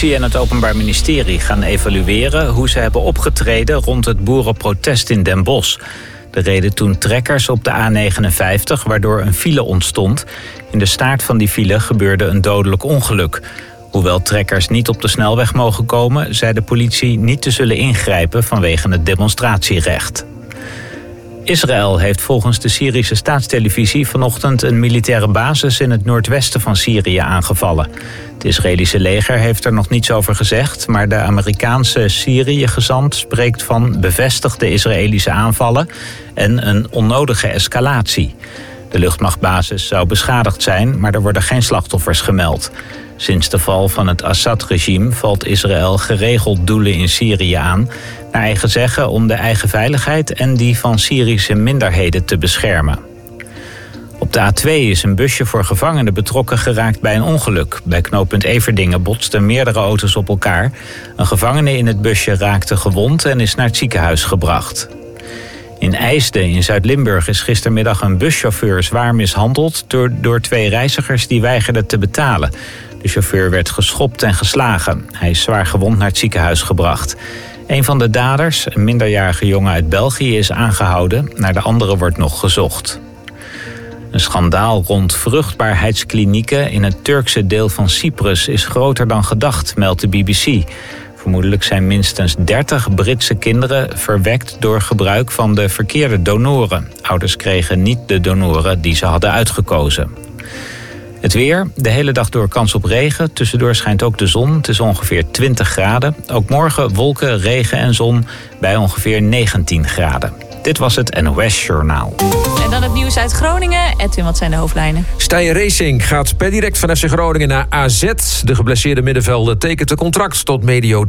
politie en het Openbaar Ministerie gaan evalueren hoe ze hebben opgetreden rond het boerenprotest in Den Bosch. De reden toen trekkers op de A59, waardoor een file ontstond. In de staart van die file gebeurde een dodelijk ongeluk. Hoewel trekkers niet op de snelweg mogen komen, zei de politie niet te zullen ingrijpen vanwege het demonstratierecht. Israël heeft volgens de Syrische staatstelevisie vanochtend een militaire basis in het noordwesten van Syrië aangevallen. Het Israëlische leger heeft er nog niets over gezegd, maar de Amerikaanse Syrië-gezant spreekt van bevestigde Israëlische aanvallen en een onnodige escalatie. De luchtmachtbasis zou beschadigd zijn, maar er worden geen slachtoffers gemeld. Sinds de val van het Assad-regime valt Israël geregeld doelen in Syrië aan, naar eigen zeggen om de eigen veiligheid en die van Syrische minderheden te beschermen. Op de A2 is een busje voor gevangenen betrokken geraakt bij een ongeluk. Bij knooppunt Everdingen botsten meerdere auto's op elkaar. Een gevangene in het busje raakte gewond en is naar het ziekenhuis gebracht. In IJsden in Zuid-Limburg is gistermiddag een buschauffeur zwaar mishandeld door 2 reizigers die weigerden te betalen. De chauffeur werd geschopt en geslagen. Hij is zwaar gewond naar het ziekenhuis gebracht. Een van de daders, een minderjarige jongen uit België, is aangehouden. Naar de andere wordt nog gezocht. Een schandaal rond vruchtbaarheidsklinieken in het Turkse deel van Cyprus is groter dan gedacht, meldt de BBC. Vermoedelijk zijn minstens 30 Britse kinderen verwekt door gebruik van de verkeerde donoren. Ouders kregen niet de donoren die ze hadden uitgekozen. Het weer, de hele dag door kans op regen. Tussendoor schijnt ook de zon. Het is ongeveer 20 graden. Ook morgen wolken, regen en zon bij ongeveer 19 graden. Dit was het NOS Journaal. En dan het nieuws uit Groningen. Edwin, wat zijn de hoofdlijnen? Steyr Racing gaat per direct van FC Groningen naar AZ. De geblesseerde middenvelder tekent een contract tot medio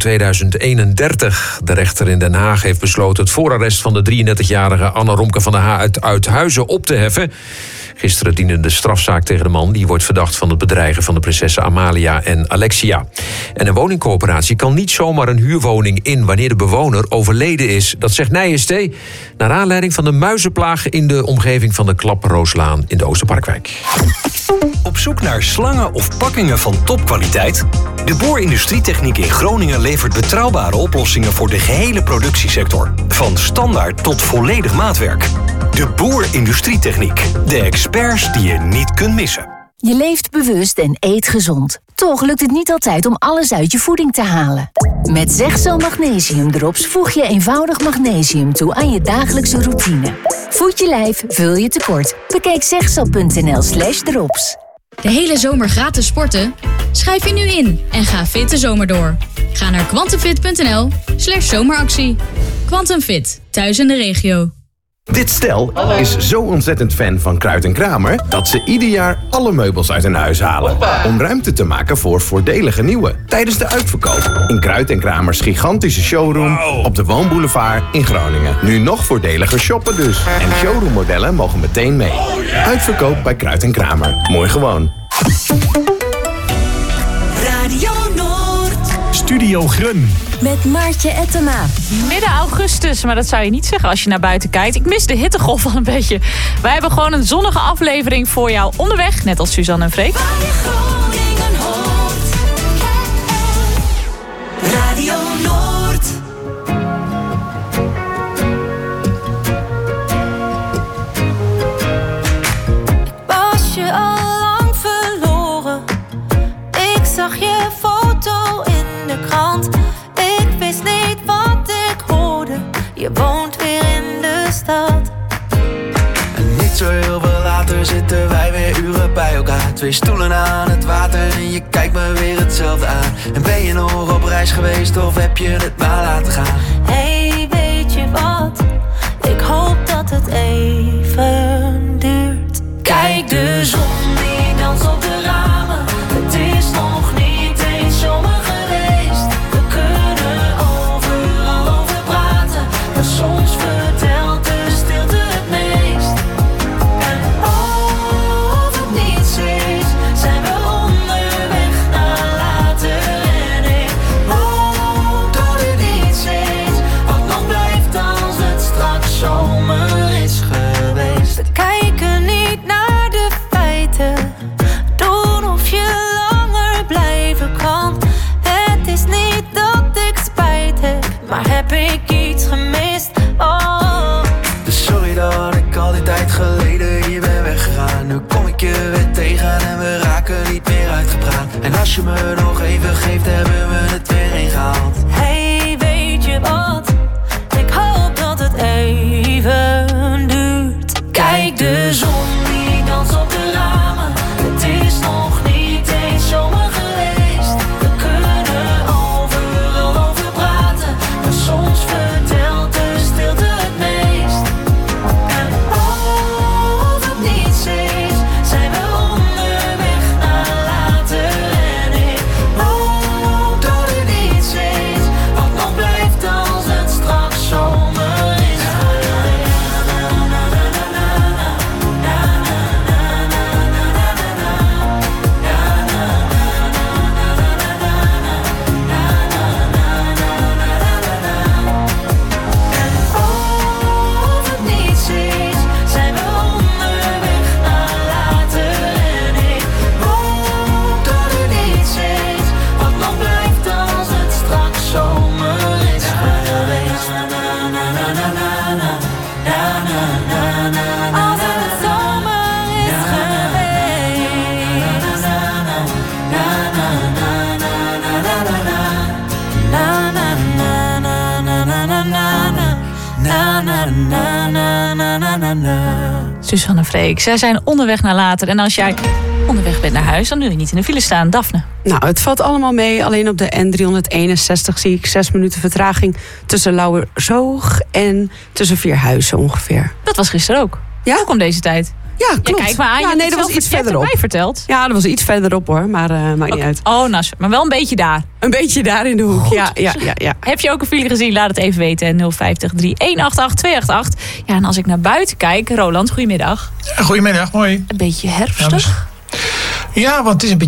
2031. De rechter in Den Haag heeft besloten het voorarrest van de 33-jarige Anne Romke van der Haa uit Uithuizen op te heffen. Gisteren diende de strafzaak tegen de man die wordt verdacht van het bedreigen van de prinsessen Amalia en Alexia. En een woningcoöperatie kan niet zomaar een huurwoning in wanneer de bewoner overleden is. Dat zegt Nijenstee naar aanleiding van de muizenplaag in de omgeving van de Klaprooslaan in de Oosterparkwijk. Op zoek naar slangen of pakkingen van topkwaliteit? De Boer Industrietechniek in Groningen levert betrouwbare oplossingen voor de gehele productiesector. Van standaard tot volledig maatwerk. De Boer Industrietechniek. De experts die je niet kunt missen. Je leeft bewust en eet gezond. Toch lukt het niet altijd om alles uit je voeding te halen. Met Zegzo Magnesium Drops voeg je eenvoudig magnesium toe aan je dagelijkse routine. Voed je lijf, vul je tekort. Bekijk zegzo.nl/drops. De hele zomer gratis sporten? Schrijf je nu in en ga fit de zomer door. Ga naar quantumfit.nl/zomeractie. Quantum Fit, thuis in de regio. Dit stel is zo ontzettend fan van Kruid & Kramer dat ze ieder jaar alle meubels uit hun huis halen. Om ruimte te maken voor voordelige nieuwe. Tijdens de uitverkoop in Kruid & Kramers gigantische showroom op de Woonboulevard in Groningen. Nu nog voordeliger shoppen dus. En showroommodellen mogen meteen mee. Uitverkoop bij Kruid & Kramer. Mooi gewoon. Radio Noord. Studio Grun. Met Maartje Ettema. Midden augustus, maar dat zou je niet zeggen als je naar buiten kijkt. Ik mis de hittegolf al een beetje. Wij hebben gewoon een zonnige aflevering voor jou onderweg. Net als Suzanne en Freek. Radio Noord. Was je al lang verloren? Ik zag je foto in de krant. Ik wist niet wat ik hoorde. Je woont weer in de stad. En niet zo heel veel later zitten wij weer uren bij elkaar. 2 stoelen aan het water en je kijkt me weer hetzelfde aan. En ben je nog op reis geweest of heb je het maar laten gaan? Hey, weet je wat? Ik hoop dat het even duurt. Kijk de zon die danst op de ramen. Het is nog niet eens zomer geweest. We kunnen overal over praten, maar soms vertelt de stilte het meest. En of het niets is, zijn we onderweg naar later. En ik hoop dat het niets is, als je me nog even geeft, hebben we het weer ingehaald. Hey, weet je wat? Ik hoop dat het even duurt. Kijk, de zon die danst op de ramen. Het is nog niet eens zomer geweest. We kunnen overal over praten, maar soms vertelt de stilte het meest. En als het niets is, zijn we onderweg naar later. En ik hoop dat het niets is, wat nog blijft als het straks zomer is. Als het niets is, zijn we onderweg naar later. En ik hoop dat het niets is, wat nog blijft als het straks zomer is geweest. Als het zomer is geweest. Suzanne Freek, zij zijn onderweg naar later. En als jij onderweg bent naar huis, dan wil je niet in de file staan. Daphne. Nou, het valt allemaal mee. Alleen op de N361 zie ik 6 minuten vertraging tussen Lauwersoog en tussen Vierhuizen ongeveer. Dat was gisteren ook. Ja? Ook om deze tijd. Ja, klopt. Ja, kijk maar aan. Ja, nee, dat was iets verderop. Mij verteld. Ja, dat was iets verderop hoor, maar maakt niet uit. Oh, nou, maar wel een beetje daar. Een beetje daar in de hoek. Goed. Ja. Heb je ook een file gezien? Laat het even weten. 050 3188 288. Ja, en als ik naar buiten kijk, Roland, goedemiddag. Ja, goedemiddag, mooi. Een beetje herfstig. Ja, want het is een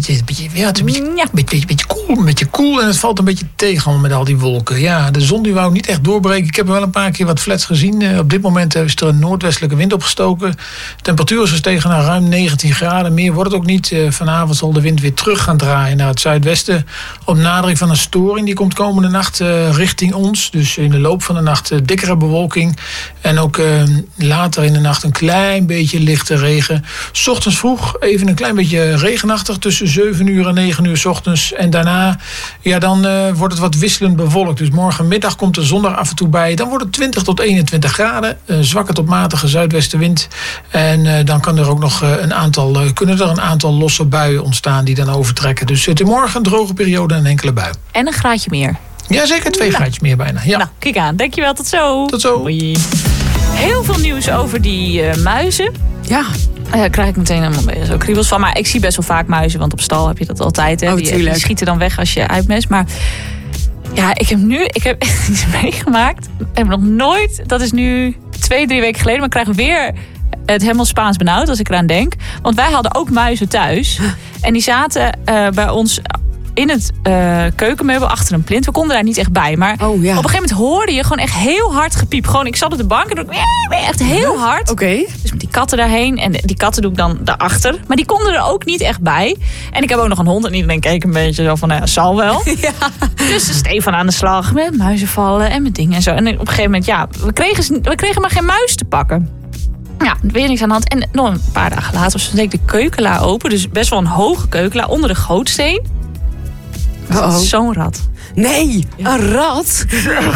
beetje koel en het valt een beetje tegen met al die wolken. Ja, de zon die wou niet echt doorbreken. Ik heb wel een paar keer wat flats gezien. Op dit moment is er een noordwestelijke wind opgestoken. De temperatuur is gestegen naar ruim 19 graden. Meer wordt het ook niet. Vanavond zal de wind weer terug gaan draaien naar het zuidwesten. Op nadering van een storing. Die komt komende nacht richting ons. Dus in de loop van de nacht dikkere bewolking. En ook later in de nacht een klein beetje lichte regen. 's Ochtends vroeg even een klein beetje regenachtig. Tussen 7 uur en 9 uur 's ochtends. En daarna, ja, dan wordt het wat wisselend bewolkt. Dus morgenmiddag komt de zon er af en toe bij. Dan wordt het 20 tot 21 graden. Zwakke tot matige zuidwestenwind. En dan kan er ook nog kunnen er een aantal losse buien ontstaan die dan overtrekken. Dus het is morgen een droge periode en een enkele bui. En een graadje meer. Ja, zeker 2 graadjes meer bijna. Ja. Nou, kijk aan. Dankjewel. Tot zo. Tot zo. Hoi. Heel veel nieuws over die muizen. Ja. Daar krijg ik meteen helemaal zo kriebels van. Maar ik zie best wel vaak muizen, want op stal heb je dat altijd. Hè? Die schieten dan weg als je uitmest. Maar ja, ik heb echt iets meegemaakt. Ik heb nog nooit, dat is nu 2-3 weken geleden, maar ik krijg weer het helemaal Spaans benauwd als ik eraan denk. Want wij hadden ook muizen thuis. En die zaten bij ons in het keukenmeubel achter een plint. We konden daar niet echt bij. Maar op een gegeven moment hoorde je gewoon echt heel hard gepiep. Gewoon, ik zat op de bank en doe echt heel hard. Oké. Dus met die katten daarheen. En die katten doe ik dan daarachter. Maar die konden er ook niet echt bij. En ik heb ook nog een hond. En iedereen keek een beetje zo van, zal wel. Ja. Dus Stefan aan de slag met muizenvallen en met dingen en zo. En op een gegeven moment, ja, we kregen maar geen muis te pakken. Ja, weer niks aan de hand. En nog een paar dagen later was deed ik de keukenla open. Dus best wel een hoge keukenla onder de gootsteen. Zo'n rat. Nee, een rat?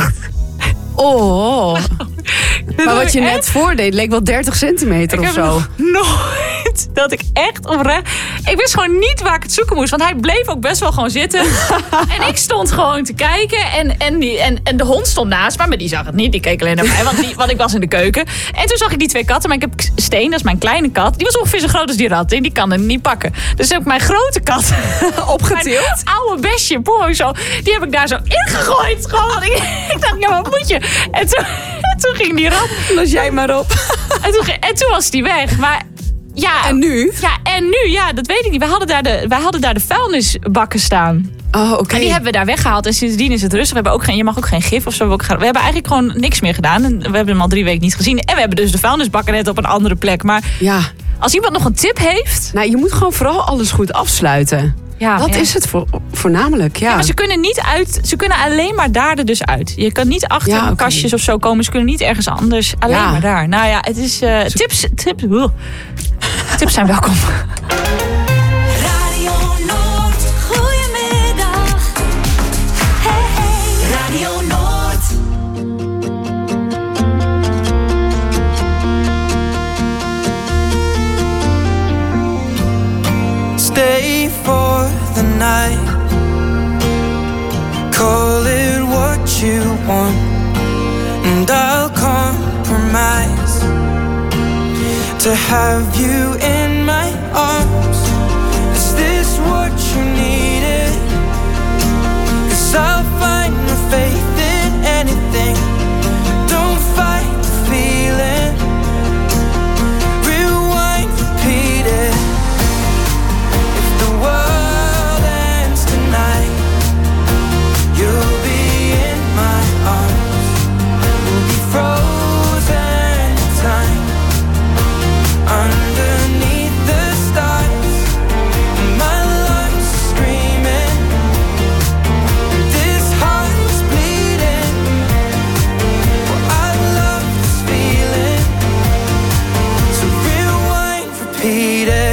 Oh. Maar wat je net voordeed leek wel 30 centimeter of zo. Nooit dat ik echt oprecht... Ik wist gewoon niet waar ik het zoeken moest. Want hij bleef ook best wel gewoon zitten. En ik stond gewoon te kijken. En de hond stond naast me. Maar die zag het niet. Die keek alleen naar mij. Want ik was in de keuken. En toen zag ik die 2 katten. Maar ik heb Steen, dat is mijn kleine kat. Die was ongeveer zo groot als die rat. En die kan hem niet pakken. Dus heb ik mijn grote kat opgetild. Mijn oude bestje. Boy, zo. Die heb ik daar zo ingegooid. Gewoon. Ik dacht, ja, wat moet je? En toen ging die rat. Los jij maar op. En toen was die weg. Maar ja. En nu? Ja, dat weet ik niet. Wij hadden daar de vuilnisbakken staan. Oh, oké. En die hebben we daar weggehaald. En sindsdien is het rustig. Je mag ook geen gif of zo. We hebben eigenlijk gewoon niks meer gedaan. En we hebben hem al 3 weken niet gezien. En we hebben dus de vuilnisbakken net op een andere plek. Maar ja, als iemand nog een tip heeft... Nou, je moet gewoon vooral alles goed afsluiten. Ja, dat is het voornamelijk, ja. Maar ze kunnen niet uit. Ze kunnen alleen maar daar er dus uit. Je kan niet achter kastjes of zo komen. Ze kunnen niet ergens anders. Alleen maar daar. Nou ja, het is tips zijn welkom. Radio Noord, goeiemorgen. you want, and I'll compromise to have you in my arms. Is this what you needed? 'Cause I'll find no faith in anything. Don't fight the feeling. Rewind, repeat it. If the world ends tonight, you'll be in my arms. We'll be frozen in time, underneath the stars. My lungs screaming, this heart is bleeding. Well, I love this feeling, so rewind, repeat it.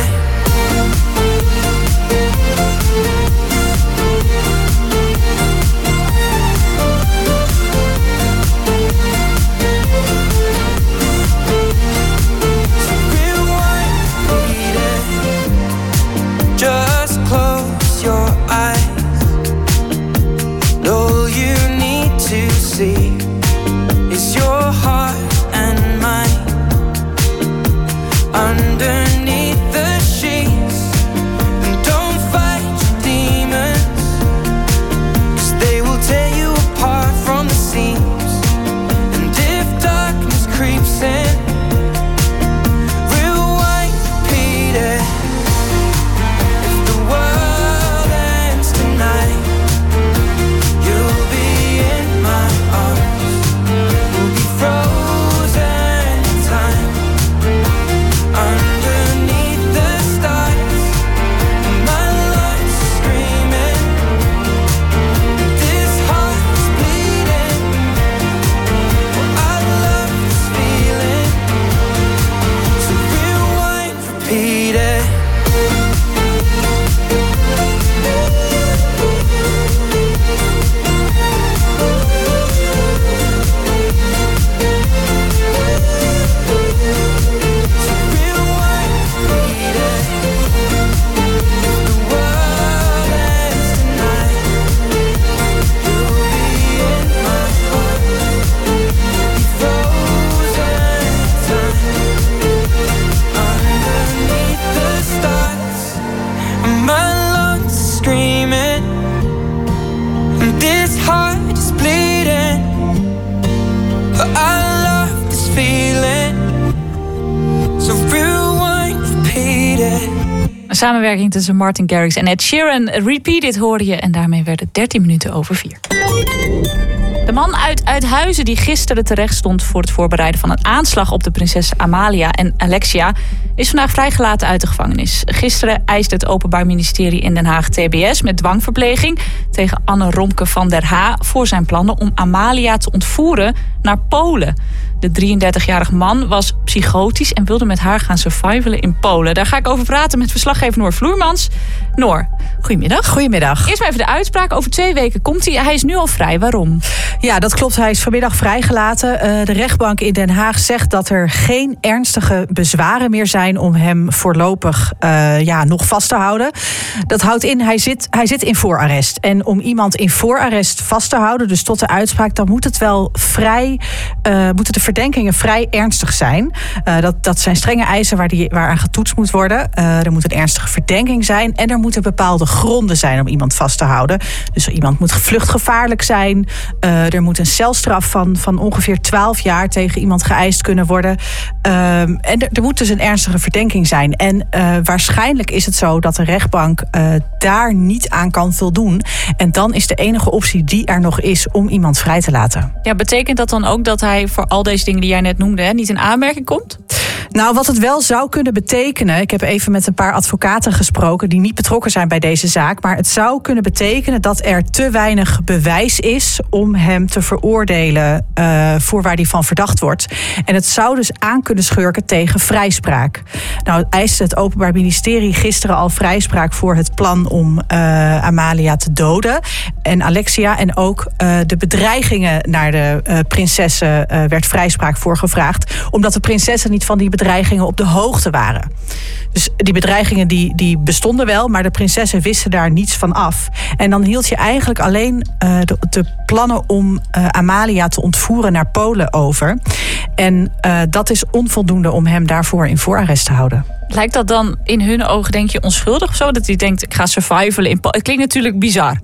Just close your eyes. All you need to see is your heart and mine underneath the sheets. And don't fight your demons, 'cause they will tear you apart from the seams. And if darkness creeps in, rewind, repeat it. World ends tonight, you'll be in my arms. We'll be frozen in time, underneath the stars. My lungs screaming, this heart is bleeding. Well, I love this feeling, so rewind, repeat it. My lungs screaming, and this heart is bleeding. I love this feeling, so rewind, repeat it. Een samenwerking tussen Martin Garrix en Ed Sheeran. Repeat It hoorde je en daarmee werd het 13 minuten over 4. De man uit Uithuizen die gisteren terecht stond voor het voorbereiden van een aanslag op de prinsessen Amalia en Alexia is vandaag vrijgelaten uit de gevangenis. Gisteren eiste het Openbaar Ministerie in Den Haag TBS met dwangverpleging tegen Anne Romke van der Ha voor zijn plannen om Amalia te ontvoeren naar Polen. De 33-jarige man was psychotisch en wilde met haar gaan survivalen in Polen. Daar ga ik over praten met verslaggever Noor Vloermans. Noor, goedemiddag. Goedemiddag. Eerst maar even de uitspraak. Over 2 weken komt hij. Hij is nu al vrij. Waarom? Ja, dat klopt. Hij is vanmiddag vrijgelaten. De rechtbank in Den Haag zegt dat er geen ernstige bezwaren meer zijn om hem voorlopig nog vast te houden. Dat houdt in, hij zit in voorarrest. En om iemand in voorarrest vast te houden, dus tot de uitspraak, dan moet het wel moeten de verdenkingen vrij ernstig zijn. Dat zijn strenge eisen waaraan getoetst moet worden. Er moet een ernstige verdenking zijn en er moeten bepaalde gronden zijn om iemand vast te houden. Dus iemand moet vluchtgevaarlijk zijn. Er moet een celstraf van ongeveer 12 jaar tegen iemand geëist kunnen worden. En er moet dus een ernstige verdenking zijn. En waarschijnlijk is het zo dat de rechtbank daar niet aan kan voldoen. En dan is de enige optie die er nog is om iemand vrij te laten. Ja, betekent dat dan ook dat hij voor al deze dingen die jij net noemde niet in aanmerking komt? Nou, wat het wel zou kunnen betekenen, ik heb even met een paar advocaten gesproken die niet betrokken zijn bij deze zaak, maar het zou kunnen betekenen dat er te weinig bewijs is om hem te veroordelen voor waar hij van verdacht wordt. En het zou dus aan kunnen schurken tegen vrijspraak. Nou, eiste het Openbaar Ministerie gisteren al vrijspraak voor het plan om Amalia te doden en Alexia, en ook de bedreigingen naar de prinsessen werd vrijspraak voor gevraagd, omdat de prinsessen niet van die bedreigingen bedreigingen op de hoogte waren. Dus die bedreigingen die bestonden wel, maar de prinsessen wisten daar niets van af. En dan hield je eigenlijk alleen de plannen om Amalia te ontvoeren naar Polen over. En dat is onvoldoende om hem daarvoor in voorarrest te houden. Lijkt dat dan in hun ogen, denk je, onschuldig of zo? Dat hij denkt, ik ga survivalen in Polen. Het klinkt natuurlijk bizar.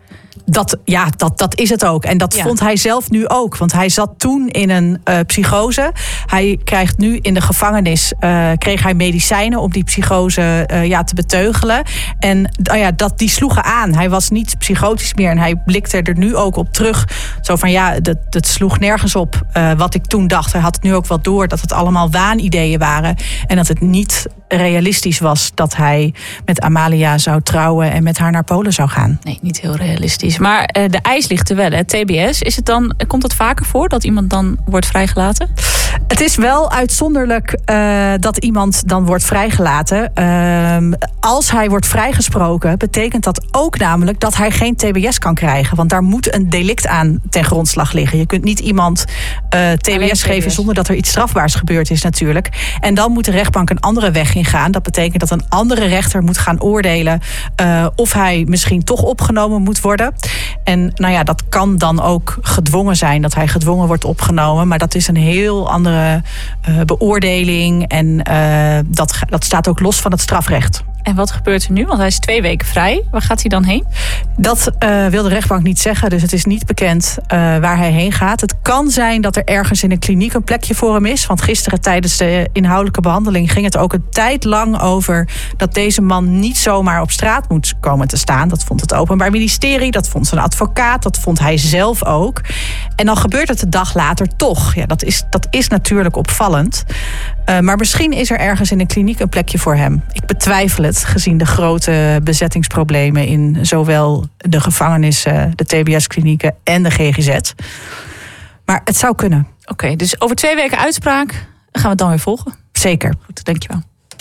Dat is het ook. En dat vond hij zelf nu ook. Want hij zat toen in een psychose. Hij krijgt nu in de gevangenis kreeg hij medicijnen om die psychose te beteugelen. En die sloegen aan. Hij was niet psychotisch meer. En hij blikte er nu ook op terug. Zo van dat sloeg nergens op wat ik toen dacht. Hij had het nu ook wel door dat het allemaal waanideeën waren. En dat het niet realistisch was dat hij met Amalia zou trouwen en met haar naar Polen zou gaan. Nee, niet heel realistisch. Maar de eis ligt er wel, hè? TBS. Komt het vaker voor dat iemand dan wordt vrijgelaten? Het is wel uitzonderlijk dat iemand dan wordt vrijgelaten. Als hij wordt vrijgesproken, betekent dat ook namelijk dat hij geen TBS kan krijgen. Want daar moet een delict aan ten grondslag liggen. Je kunt niet iemand TBS geven zonder dat er iets strafbaars gebeurd is natuurlijk. En dan moet de rechtbank een andere weg ingaan. Dat betekent dat een andere rechter moet gaan oordelen of hij misschien toch opgenomen moet worden. En dat kan dan ook gedwongen zijn, dat hij gedwongen wordt opgenomen. Maar dat is een heel andere beoordeling. En dat staat ook los van het strafrecht. En wat gebeurt er nu? Want hij is 2 weken vrij. Waar gaat hij dan heen? Dat wil de rechtbank niet zeggen. Dus het is niet bekend waar hij heen gaat. Het kan zijn dat er ergens in een kliniek een plekje voor hem is. Want gisteren tijdens de inhoudelijke behandeling ging het ook een tijd lang over dat deze man niet zomaar op straat moet komen te staan. Dat vond het Openbaar Ministerie, dat vond zijn advocaat, dat vond hij zelf ook. En dan gebeurt het de dag later toch. Ja, dat is natuurlijk opvallend. Maar misschien is er ergens in een kliniek een plekje voor hem. Ik betwijfel het, gezien de grote bezettingsproblemen in zowel de gevangenissen, de TBS-klinieken en de GGZ. Maar het zou kunnen. Oké, dus over 2 weken uitspraak gaan we het dan weer volgen? Zeker. Goed, dankjewel.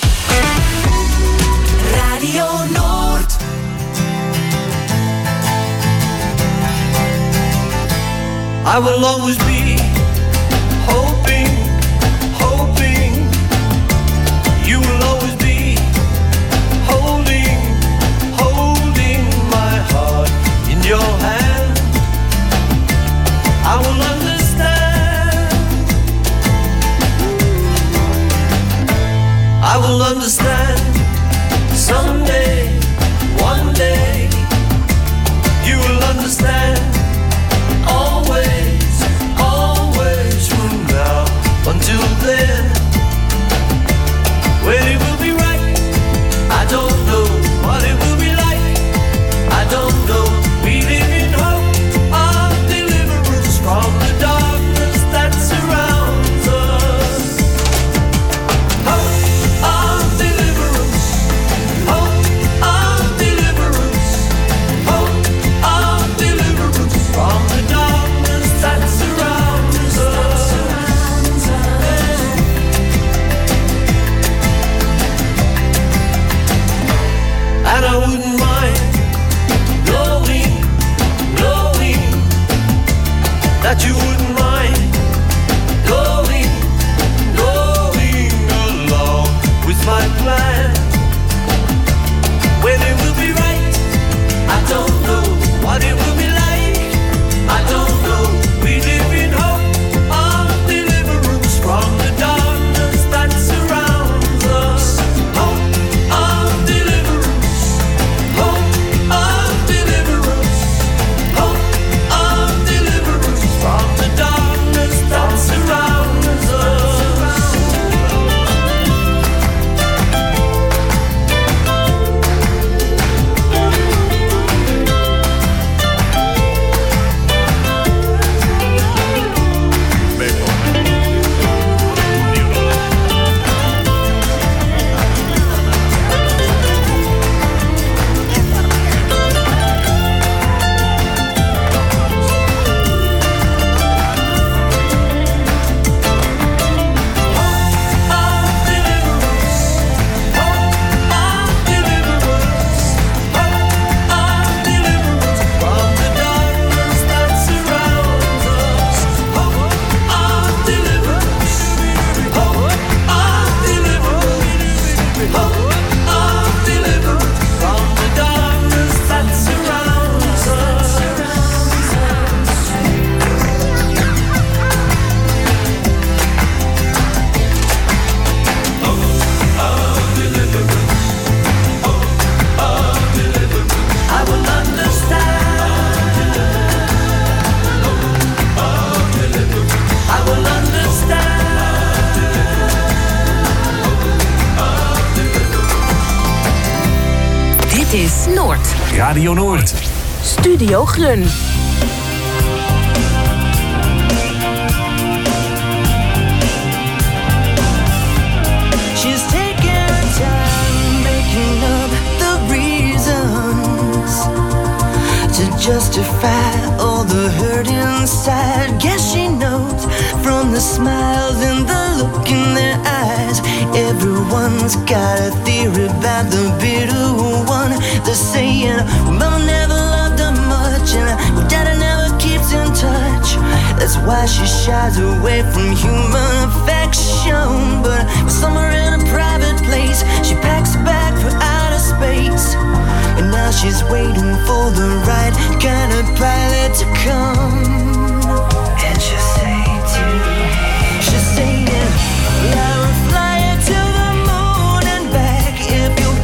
Radio Noord. I will always be hoping. You will always be holding my heart in your hand. I will understand. I will understand someday, one day. You will understand. Always from now until then. When it will be right, I don't know. What it will be like, I don't know. We live in hope of deliverance from the darkness that surrounds us. Hope of deliverance. Hope of deliverance. Hope of deliverance from the darkness that surrounds us. And I wouldn't mind knowing that you wouldn't mind going along with my plan. When it will be right, I don't know. What it will be like, I don't know. We live in hope of deliverance from the darkness that surrounds us. Hope of deliverance. Hope of deliverance. Hope of deliverance from the Radio Noord. Studio Grun. She's taking her time making up the reasons to justify all the hurt inside. Guess she knows from the smiles and the look in their eyes. Everyone's got a theory about the bitter one. They're saying, Mama never loved her much, and Daddy never keeps in touch. That's why she shies away from human affection. But somewhere in a private place, she packs a bag for outer space. And now she's waiting for the right kind of pilot to come. And she'll say to me, she's saying, I will fly you to the moon and back if you'll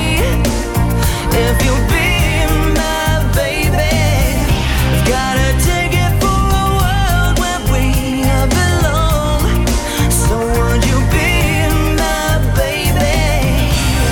be my baby. I've got a ticket for a world where we belong. So would you be my baby?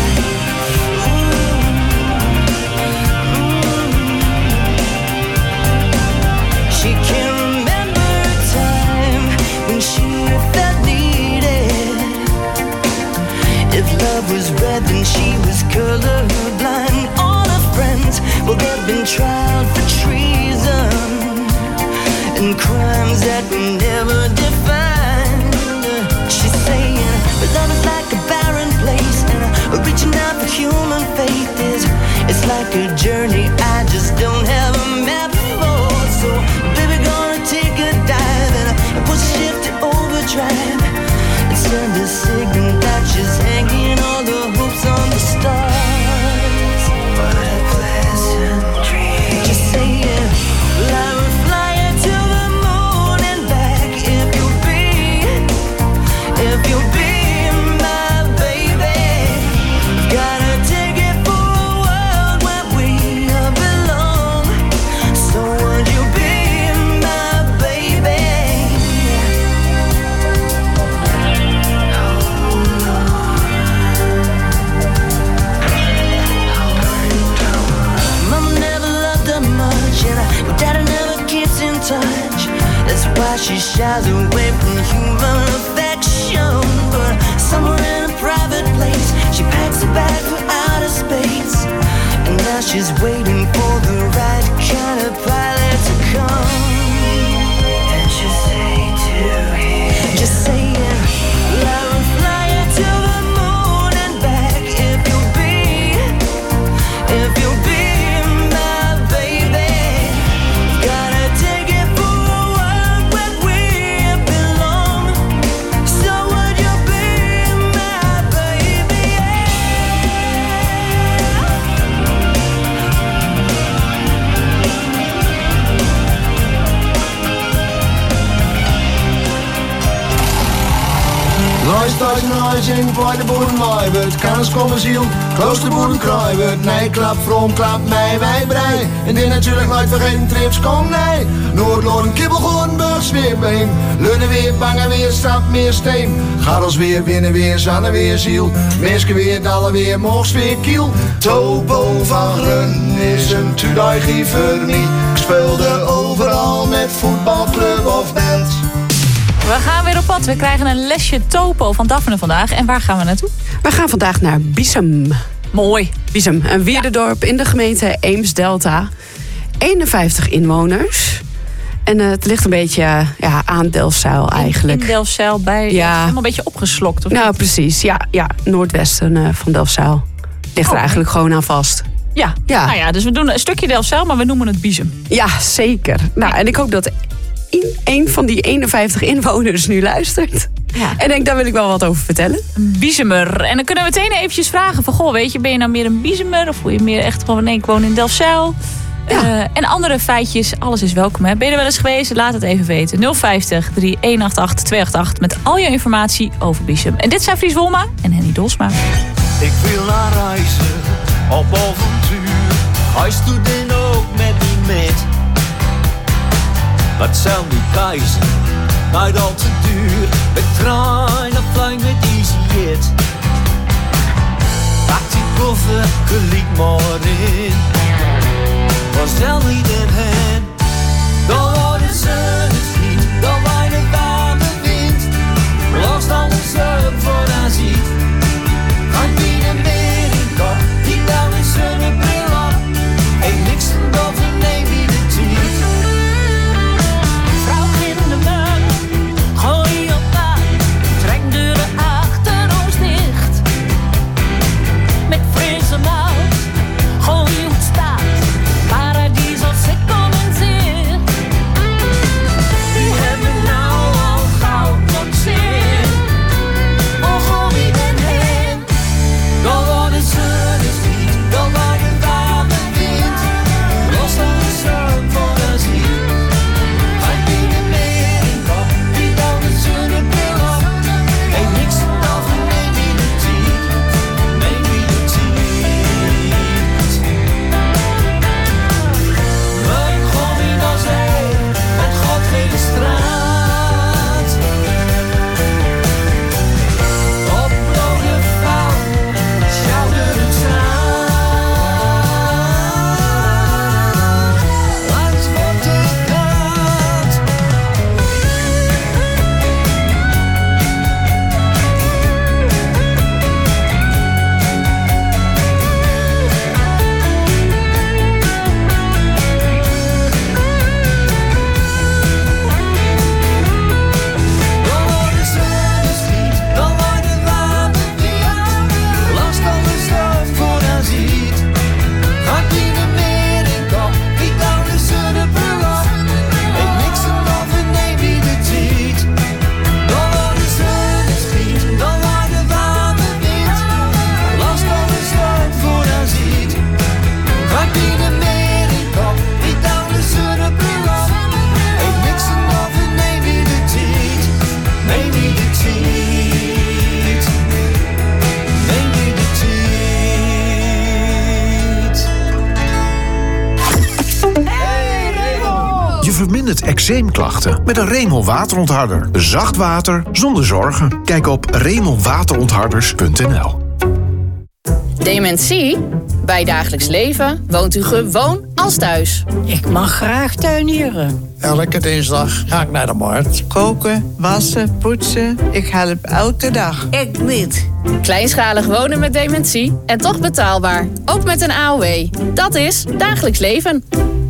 She can't remember a time when she felt needed. If love was red, then she was colorblind. All her friends, well, they've been tried for treason and crimes that we never defined. She's saying, but love is like a barren place, and reaching out for human faith is, it's like a journey I just don't have a map for. So, baby, gonna take a dive and push shift to overdrive and send a signal that she's hanging all the hopes on the stars. What a pleasant dream. Just saying, well, I will fly you to the moon and back if you'll be my baby. Got a ticket for a world where we belong. So would you be my baby? Mama never loved her much, and Daddy never keeps in touch. That's why she shies away from human affection. But somewhere in a private place, she packs a bag for outer space. And now she's waiting for the right kind of pilot to come. And she'll say to him, just saying, well, I will fly you to the moon and back if you'll be my baby. Got a ticket for a world where we belong. So would you be my baby? Luister voor de boerenwaai wordt kennis komen ziel. Klooster boerenkraai wordt nee klap vroom klap mij wij brei. En dit natuurlijk nooit vergeten trips kom nee. Noordloren kibbel gewoon burgs weer been. Leunen weer bangen weer stap meer steen. Garrels weer winnen weer zanne weer ziel. Meeske weer dallen weer mogs weer kiel. Topo van Grun is een tudaigie voor mij. Ik speelde overal met voetbalclub of band. We gaan weer op pad. We krijgen een lesje topo van Daphne vandaag. En waar gaan we naartoe? We gaan vandaag naar Biessum. Mooi. Biessum, een wierdedorp in de gemeente Eems-Delta. 51 inwoners. En het ligt een beetje aan Delfzijl eigenlijk. In Delfzijl bij. Ja. Helemaal een beetje opgeslokt. Of nou, niet? precies. Ja, noordwesten van Delfzijl. Ligt er eigenlijk gewoon aan vast. Ja. Nou ja, dus we doen een stukje Delfzijl, maar we noemen het Biessum. Ja, zeker. Nou, en ik hoop dat een van die 51 inwoners nu luistert. Ja. En denk, daar wil ik wel wat over vertellen. Een Biessumer. En dan kunnen we meteen eventjes vragen van, goh, weet je, ben je nou meer een Biessumer? Of voel je meer echt gewoon, nee, ik woon in Delfzijl? Ja. En andere feitjes, alles is welkom. Hè? Ben je er wel eens geweest? Laat het even weten. 050 3188 288 met al je informatie over Biessum. En dit zijn Fries Wolma en Henny Dolsma. Ik wil naar reizen, op avontuur. Hij student ook met die met. Wat zou die keizen, nooit al te duur. We treinen vliegen met EasyJet. Pak die koffer, gelijk maar in. was wel niet in hen. Dan worden ze dus niet, dan waait het warme wind. Lost alles op voor haar ziet. Gaat die er meer in kop, die dan is een bril op. Eén niks te boven, neem wie de tiet. Vrouw in de maan, gooi op aan, trek deuren achter ons dicht. Met frisse mout, gooi hoe staat, paradies als ik kom en zit. Die hebben nou al gauw tot zin. Oh, gooi den heen, Dan worden ze dus niet, dan waait het warme wind. Lost alles op voor haar ziet. Gaat die er meer in kop, die dan is een bril op. Eén niks te boven, neem wie de tiet. Neem wie de tiet. Mijn gommie was hij, met godgele straat. Op blode vrouw, sjouwde het zaad. Langs wordt het koud. Dan worden ze dus niet, dan waait het warme wind. Last alles op voor haar ziet. Gaat die er meer in kop, die dan is een bril op. Eén niks te boven, neem wie de tiet. Dan worden ze dus niet, dan waait het warme wind. Last alles op voor haar ziet. Gaat die er meer in kop, die dan is een bril op. Eén niks te boven, neem wie de tiet. Neem wie de tiet. Neem wie de tiet. Je vermindert eczeemklachten met een Remel waterontharder. Zacht water zonder zorgen. Kijk op remelwaterontharders.nl. Dementie? Bij dagelijks leven woont u gewoon als thuis. Ik mag graag tuinieren. Elke dinsdag ga ik naar de markt. Koken, wassen, poetsen. Ik help elke dag. Ik niet. Kleinschalig wonen met dementie en toch betaalbaar. Ook met een AOW. Dat is dagelijks leven.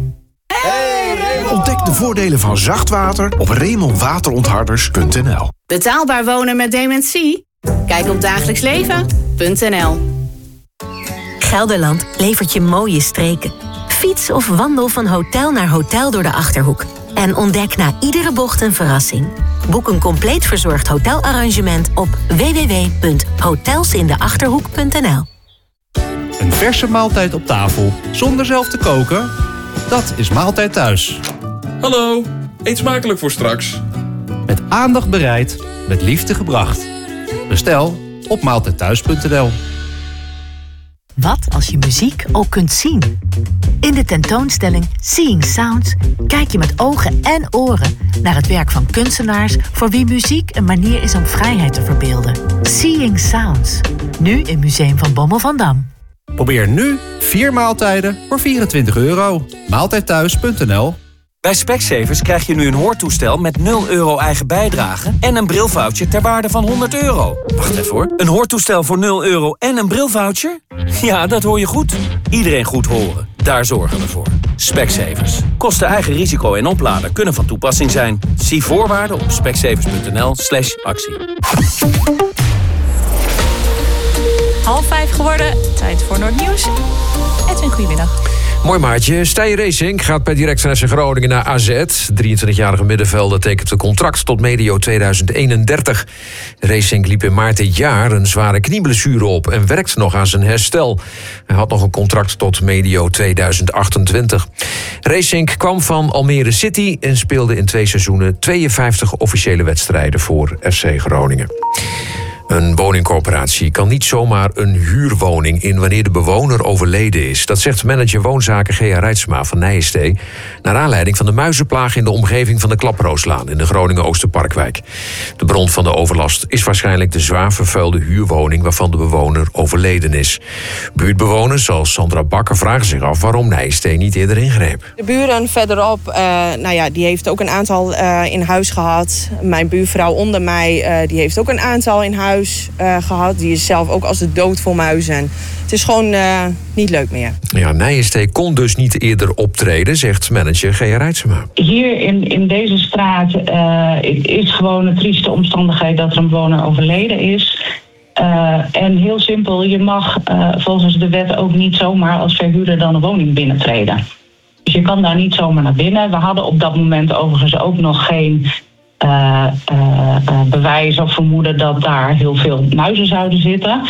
Ontdek de voordelen van zacht water op remelwaterontharders.nl. Betaalbaar wonen met dementie? Kijk op dagelijksleven.nl. Gelderland levert je mooie streken. Fiets of wandel van hotel naar hotel door de Achterhoek. En ontdek na iedere bocht een verrassing. Boek een compleet verzorgd hotelarrangement op www.hotelsindeachterhoek.nl. Een verse maaltijd op tafel zonder zelf te koken? Dat is Maaltijd Thuis. Hallo, eet smakelijk voor straks. Met aandacht bereid, met liefde gebracht. Bestel op maaltijdthuis.nl. Wat als je muziek ook kunt zien? In de tentoonstelling Seeing Sounds kijk je met ogen en oren naar het werk van kunstenaars voor wie muziek een manier is om vrijheid te verbeelden. Seeing Sounds, nu in Museum van Bommel van Dam. Probeer nu 4 maaltijden voor €24. Maaltijdthuis.nl. Bij Specsavers krijg je nu een hoortoestel met €0 eigen bijdrage en een brilvoucher ter waarde van €100. Wacht even hoor. Een hoortoestel voor €0 en een brilvoucher? Ja, dat hoor je goed. Iedereen goed horen. Daar zorgen we voor. Specsavers. Kosten eigen risico en opladen kunnen van toepassing zijn. Zie voorwaarden op specsavers.nl/actie. 4:30 geworden. Tijd voor Noordnieuws. Edwin, goedemiddag. Mooi maatje. Stijn Racing gaat per direct van FC Groningen naar AZ. 23-jarige middenvelder tekent een contract tot medio 2031. Racing liep in maart dit jaar een zware knieblessure op en werkt nog aan zijn herstel. Hij had nog een contract tot medio 2028. Racing kwam van Almere City en speelde in 2 seizoenen 52 officiële wedstrijden voor FC Groningen. Een woningcorporatie kan niet zomaar een huurwoning in wanneer de bewoner overleden is. Dat zegt manager woonzaken Gea Reitsma van Nijenstee, naar aanleiding van de muizenplaag in de omgeving van de Klaprooslaan in de Groningen Oosterparkwijk. De bron van de overlast is waarschijnlijk de zwaar vervuilde huurwoning waarvan de bewoner overleden is. Buurtbewoners zoals Sandra Bakker vragen zich af waarom Nijenstee niet eerder ingreep. De buren verderop, die heeft ook een aantal in huis gehad. Mijn buurvrouw onder mij, die heeft ook een aantal in huis gehad. Die is zelf ook als de dood voor muizen. Het is gewoon niet leuk meer. Ja, Nijenstee kon dus niet eerder optreden, zegt manager Gea Reitsema. Hier in deze straat is gewoon een trieste omstandigheid dat er een bewoner overleden is. En heel simpel, je mag volgens de wet ook niet zomaar als verhuurder dan een woning binnentreden. Dus je kan daar niet zomaar naar binnen. We hadden op dat moment overigens ook nog geen bewijs of vermoeden dat daar heel veel muizen zouden zitten.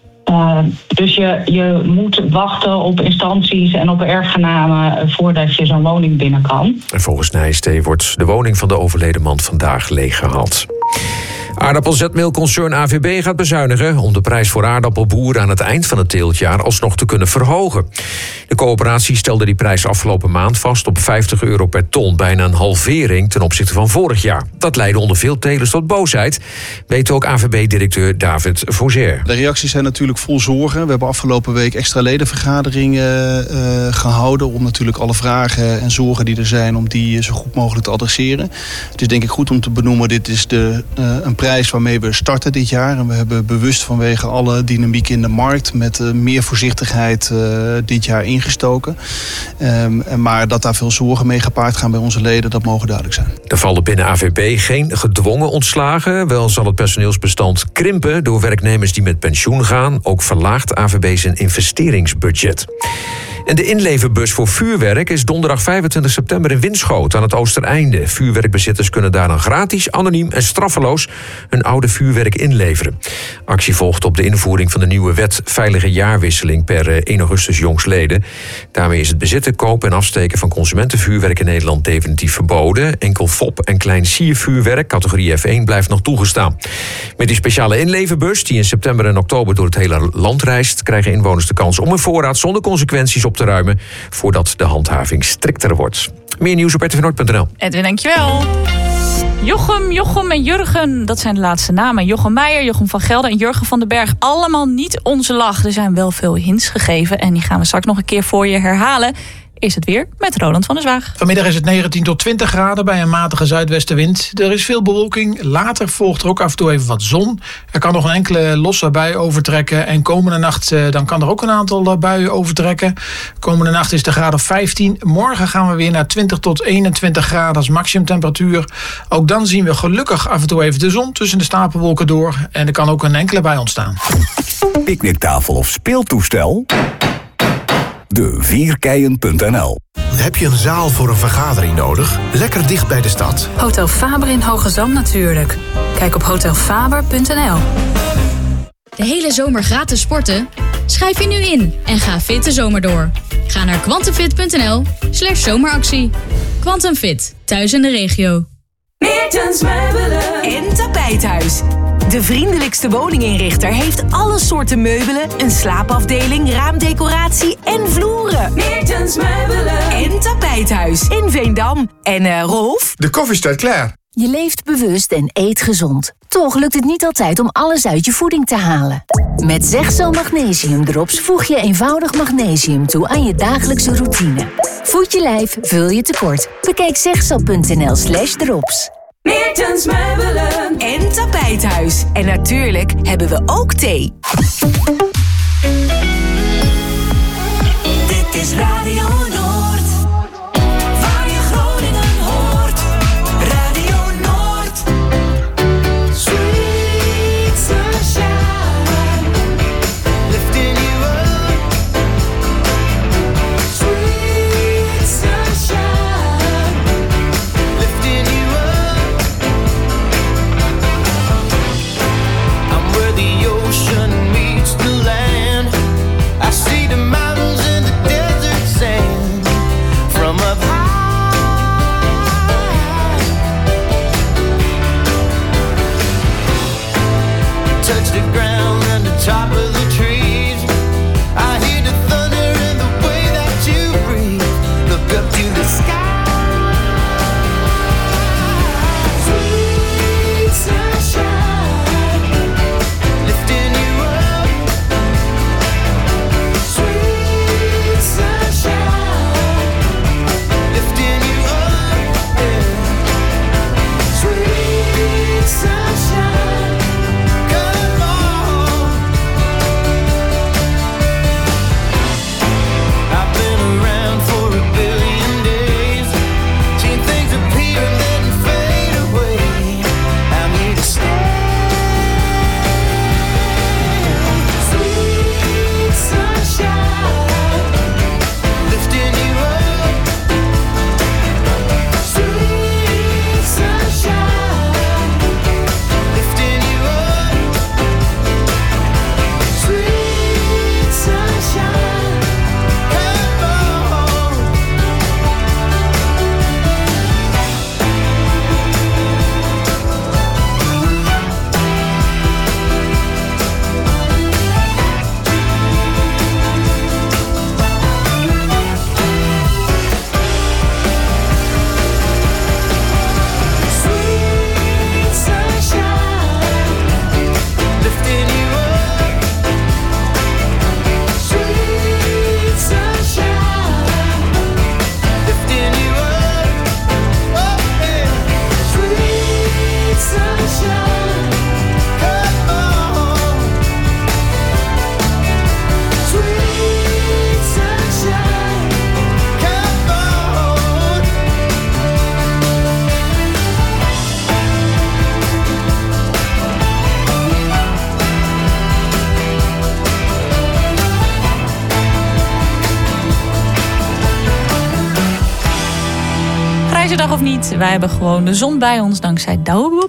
Dus je moet wachten op instanties en op erfgenamen voordat je zo'n woning binnen kan. En volgens Nijenstee wordt de woning van de overleden man vandaag leeggehaald. Aardappelzetmeelconcern AVB gaat bezuinigen om de prijs voor aardappelboeren aan het eind van het teeltjaar alsnog te kunnen verhogen. De coöperatie stelde die prijs afgelopen maand vast op €50 per ton, bijna een halvering ten opzichte van vorig jaar. Dat leidde onder veel telers tot boosheid, weet ook AVB-directeur David Vauzer. De reacties zijn natuurlijk vol zorgen. We hebben afgelopen week extra ledenvergaderingen gehouden om natuurlijk alle vragen en zorgen die er zijn, om die zo goed mogelijk te adresseren. Het is denk ik goed om te benoemen, dit is een prijs waarmee we starten dit jaar. En we hebben bewust vanwege alle dynamiek in de markt met meer voorzichtigheid dit jaar ingestoken. Maar dat daar veel zorgen mee gepaard gaan bij onze leden, dat mogen duidelijk zijn. Er vallen binnen AVB geen gedwongen ontslagen. Wel zal het personeelsbestand krimpen door werknemers die met pensioen gaan. Ook verlaagt AVB zijn investeringsbudget. En de inleverbus voor vuurwerk is donderdag 25 september in Winschoten aan het Oostereinde. Vuurwerkbezitters kunnen daar dan gratis, anoniem en straffeloos hun oude vuurwerk inleveren. Actie volgt op de invoering van de nieuwe wet Veilige Jaarwisseling per 1 augustus jongstleden. Daarmee is het bezitten, kopen en afsteken van consumentenvuurwerk in Nederland definitief verboden. Enkel fop en klein siervuurwerk, categorie F1, blijft nog toegestaan. Met die speciale inleverbus, die in september en oktober door het hele land reist, krijgen inwoners de kans om een voorraad zonder consequenties op te ruimen voordat de handhaving strikter wordt. Meer nieuws op rtvnoord.nl. Edwin, dankjewel. Jochem en Jurgen, dat zijn de laatste namen. Jochem Meijer, Jochem van Gelder en Jurgen van den Berg. Allemaal niet onze lach. Er zijn wel veel hints gegeven en die gaan we straks nog een keer voor je herhalen. Is het weer met Roland van der Zwaag. Vanmiddag is het 19 tot 20 graden bij een matige zuidwestenwind. Er is veel bewolking. Later volgt er ook af en toe even wat zon. Er kan nog een enkele losse bui overtrekken. En komende nacht dan kan er ook een aantal buien overtrekken. Komende nacht is de graad of 15. Morgen gaan we weer naar 20 tot 21 graden als maximumtemperatuur. Ook dan zien we gelukkig af en toe even de zon tussen de stapelwolken door. En er kan ook een enkele bui ontstaan. Picknicktafel of speeltoestel? De4keien.nl. Heb je een zaal voor een vergadering nodig? Lekker dicht bij de stad. Hotel Faber in Hoge Zand natuurlijk. Kijk op hotelfaber.nl. De hele zomer gratis sporten? Schrijf je nu in en ga fit de zomer door. Ga naar quantumfit.nl/zomeractie. Quantum Fit, thuis in de regio. Meertens Meubelen En Tapijthuis. De vriendelijkste woninginrichter heeft alle soorten meubelen, een slaapafdeling, raamdecoratie en vloeren. Meertens Meubelen En Tapijthuis in Veendam. En Rolf? De koffie staat klaar. Je leeft bewust en eet gezond. Toch lukt het niet altijd om alles uit je voeding te halen. Met Zegzo magnesiumdrops voeg je eenvoudig magnesium toe aan je dagelijkse routine. Voed je lijf, vul je tekort. Bekijk zegzo.nl/drops. Meertens Meubelen En Tapijthuis. En natuurlijk hebben we ook thee. Dit is Radio Noord, waar je Groningen hoort. Radio Noord. Sweet sunshine, lifting you up. Sweet sunshine, lifting you up. I'm where the ocean meets the land. Prijzendag of niet, wij hebben gewoon de zon bij ons dankzij Douweboep.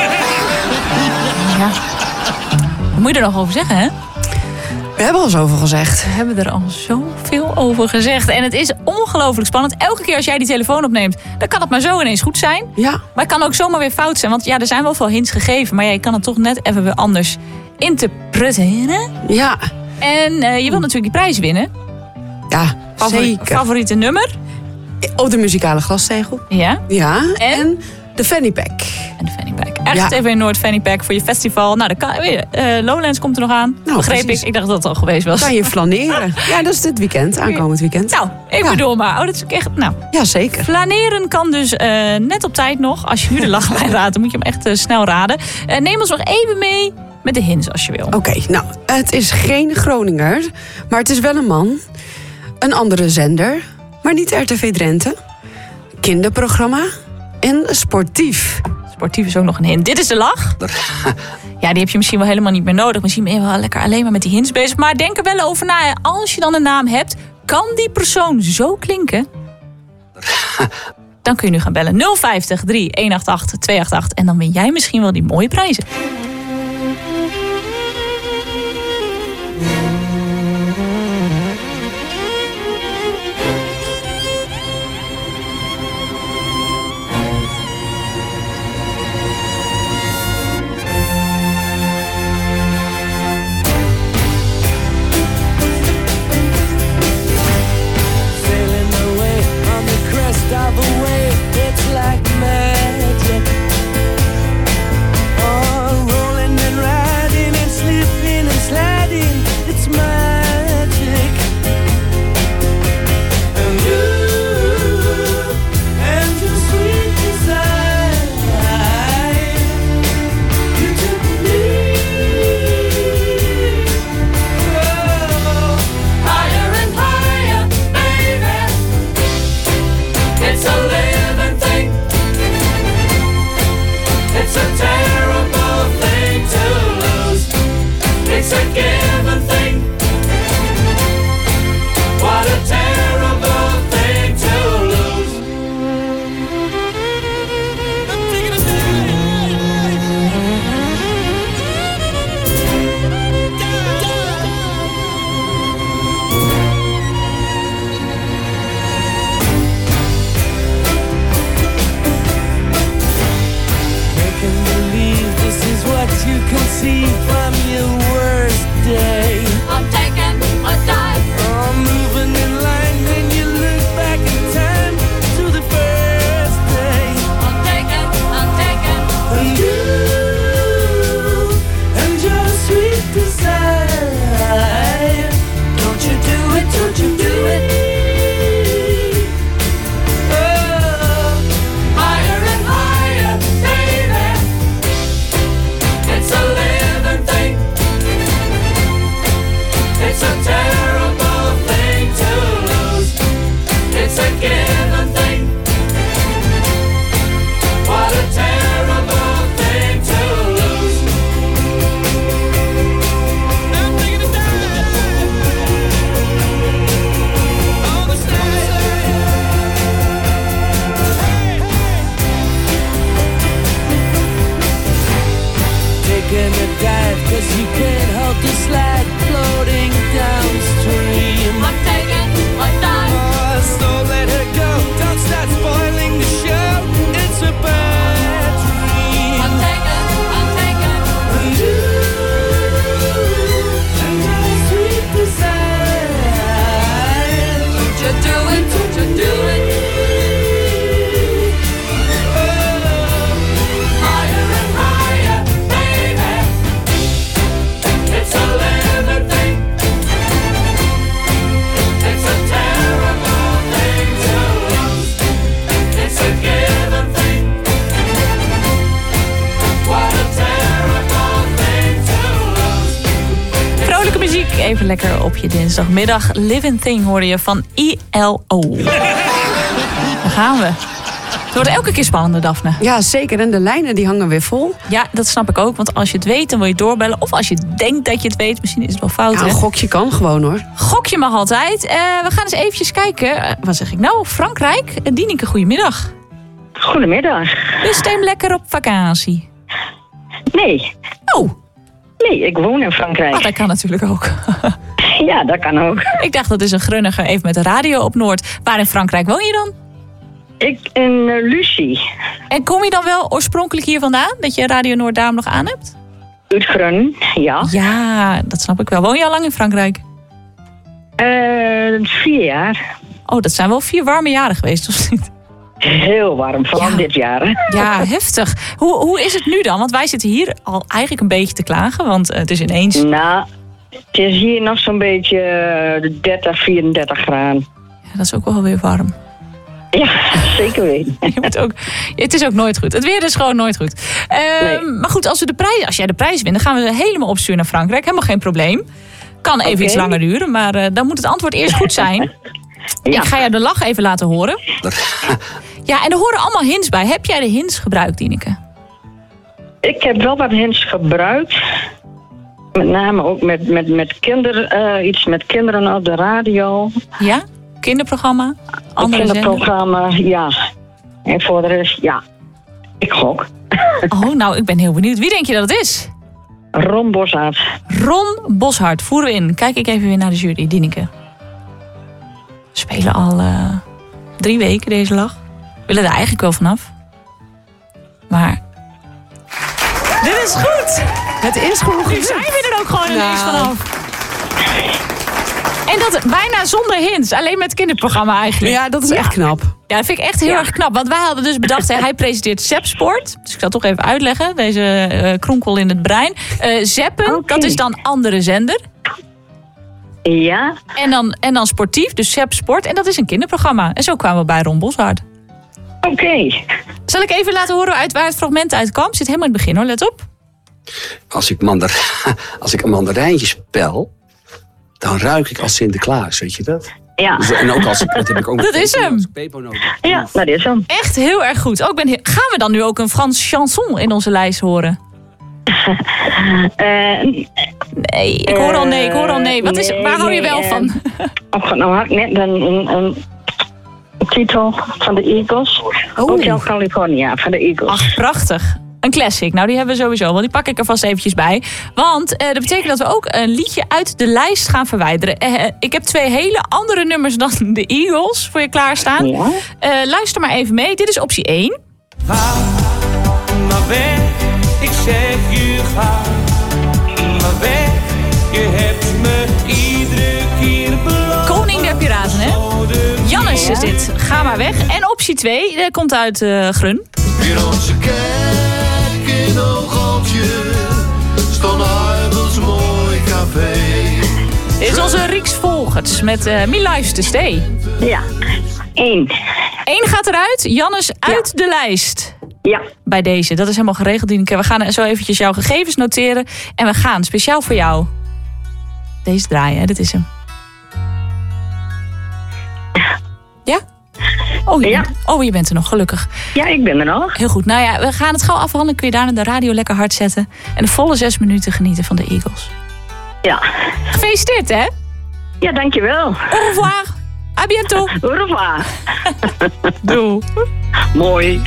Ja. Wat moet je er nog over zeggen, hè? We hebben al zoveel gezegd. We hebben er al zoveel over gezegd. En het is ongelooflijk spannend. Elke keer als jij die telefoon opneemt, dan kan het maar zo ineens goed zijn. Ja. Maar het kan ook zomaar weer fout zijn. Want ja, er zijn wel veel hints gegeven. Maar je kan het toch net even weer anders interpreteren. Ja. En je wil natuurlijk die prijs winnen. Ja, zeker. Favoriete nummer? Op de muzikale glastegel. Ja. Ja. En de fanny pack. En de fanny pack. Echt even in Noord fanny pack voor je festival. Nou, Lowlands komt er nog aan. Nou, begreep ik. Ik dacht dat het al geweest was. Kan je flaneren. Ja, dat is dit weekend. Aankomend weekend. Nou, ik bedoel maar. Oh, dat is ook echt... Nou. Ja, zeker. Flaneren kan dus net op tijd nog. Als je nu de lachlijn raadt, dan moet je hem echt snel raden. Neem ons nog even mee met de hints als je wil. Oké, nou, het is geen Groninger. Maar het is wel een man. Een andere zender. Maar niet RTV Drenthe. Kinderprogramma. En sportief. Sportief is ook nog een hint. Dit is de lach. Ja, die heb je misschien wel helemaal niet meer nodig. Misschien ben je wel lekker alleen maar met die hints bezig. Maar denk er wel over na. Als je dan een naam hebt, kan die persoon zo klinken? Dan kun je nu gaan bellen. 050 3188 288. En dan win jij misschien wel die mooie prijzen. Even lekker op je dinsdagmiddag. Living Thing hoorde je van ILO. Daar gaan we. Het wordt elke keer spannender, Daphne. Ja, zeker. En de lijnen die hangen weer vol. Ja, dat snap ik ook. Want als je het weet, dan wil je doorbellen. Of als je denkt dat je het weet, misschien is het wel fout. Ja, een gokje kan gewoon, hoor. Gokje mag altijd. We gaan eens eventjes kijken. Wat zeg ik nou? Frankrijk. Dieneke, goedemiddag. Goedemiddag. Is Teem lekker op vakantie? Nee. Oh. Nee, ik woon in Frankrijk. Dat kan natuurlijk ook. Ja, dat kan ook. Ik dacht, dat is een grunniger even met de radio op Noord. Waar in Frankrijk woon je dan? Ik in Lucie. En kom je dan wel oorspronkelijk hier vandaan? Dat je Radio Noord daarom nog aan hebt? Uit Grun, ja. Ja, dat snap ik wel. Woon je al lang in Frankrijk? 4 jaar. Oh, dat zijn wel 4 warme jaren geweest, of niet? Heel warm, vooral dit jaar. Ja, heftig. Hoe is het nu dan? Want wij zitten hier al eigenlijk een beetje te klagen, want het is ineens... Nou, het is hier nog zo'n beetje 30, 34 graden. Ja, dat is ook wel weer warm. Ja, zeker weten. Het is ook nooit goed. Het weer is gewoon nooit goed. Nee. Maar goed, als jij de prijs wint, dan gaan we helemaal opsturen naar Frankrijk. Helemaal geen probleem. Kan even iets langer duren, maar dan moet het antwoord eerst goed zijn. Ja. Ik ga jou de lach even laten horen. Ja, en er horen allemaal hints bij. Heb jij de hints gebruikt, Dineke? Ik heb wel wat hints gebruikt. Met name ook met kinderen, iets met kinderen op de radio. Ja? Kinderprogramma? Kinderprogramma, ja. En voor de rest, ja. Ik gok. Oh, nou, ik ben heel benieuwd. Wie denk je dat het is? Ron Boshart. Ron Boshart, voeren we in. Kijk ik even weer naar de jury, Dineke. We spelen al 3 weken deze lach. We willen er eigenlijk wel vanaf. Maar... Dit is goed! Het is goed. Nu zijn we er ook gewoon ineens vanaf. En dat bijna zonder hints. Alleen met het kinderprogramma eigenlijk. Ja, dat is echt knap. Ja, dat vind ik echt heel erg knap. Want wij hadden dus bedacht, hij presenteert Zepsport. Dus ik zal het toch even uitleggen. Deze kronkel in het brein. Zeppen, dat is dan andere zender. Ja. En dan sportief, dus Zep Sport. En dat is een kinderprogramma. En zo kwamen we bij Ron Boshart. Oké. Zal ik even laten horen uit waar het fragment uitkwam? Zit helemaal in het begin hoor, let op. Als ik een mandarijntje spel, dan ruik ik als Sinterklaas, weet je dat? Ja. Dus, en ook dat heb ik ook dat is hem. Ja, dat is hem. Echt heel erg goed. Gaan we dan nu ook een Frans chanson in onze lijst horen? Nee, ik hoor al nee. Waar hou je wel van? Nou had ik net een titel van de Eagles. Hotel California van de Eagles. Ach, prachtig. Een classic. Nou, die hebben we sowieso. Want die pak ik er vast eventjes bij. Want dat betekent dat we ook een liedje uit de lijst gaan verwijderen. Ik heb 2 hele andere nummers dan de Eagles voor je klaarstaan. Ja. Luister maar even mee. Dit is optie 1. Ga maar weg. Ik zeg je ga maar weg. Je hebt me iedere keer beloofd. Koning der Piraten, hè? Jannes is dit. Ga maar weg. En optie 2 komt uit Grun. In onze kerk in Oogaltje stond Huibels mooi café. Dit is onze Rieks Volgerts met Me Lives to Stay. Ja, 1 gaat eruit. Jannes uit de lijst. Ja. Bij deze. Dat is helemaal geregeld, Dineke. We gaan zo eventjes jouw gegevens noteren. En we gaan speciaal voor jou deze draaien. Hè? Dit is hem. Ja? Je bent er nog, gelukkig. Ja, ik ben er nog. Heel goed. Nou ja, we gaan het gauw afhandelen. Kun je daarna de radio lekker hard zetten. En de volle 6 minuten genieten van de Eagles. Ja. Gefeliciteerd, hè? Ja, dankjewel. Au revoir. A bientôt. Au revoir. Doei. Mooi.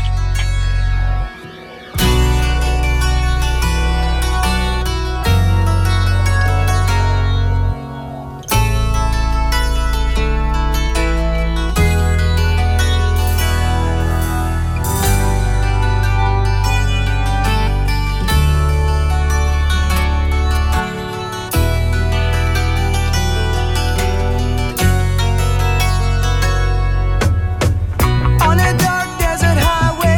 On a dark desert highway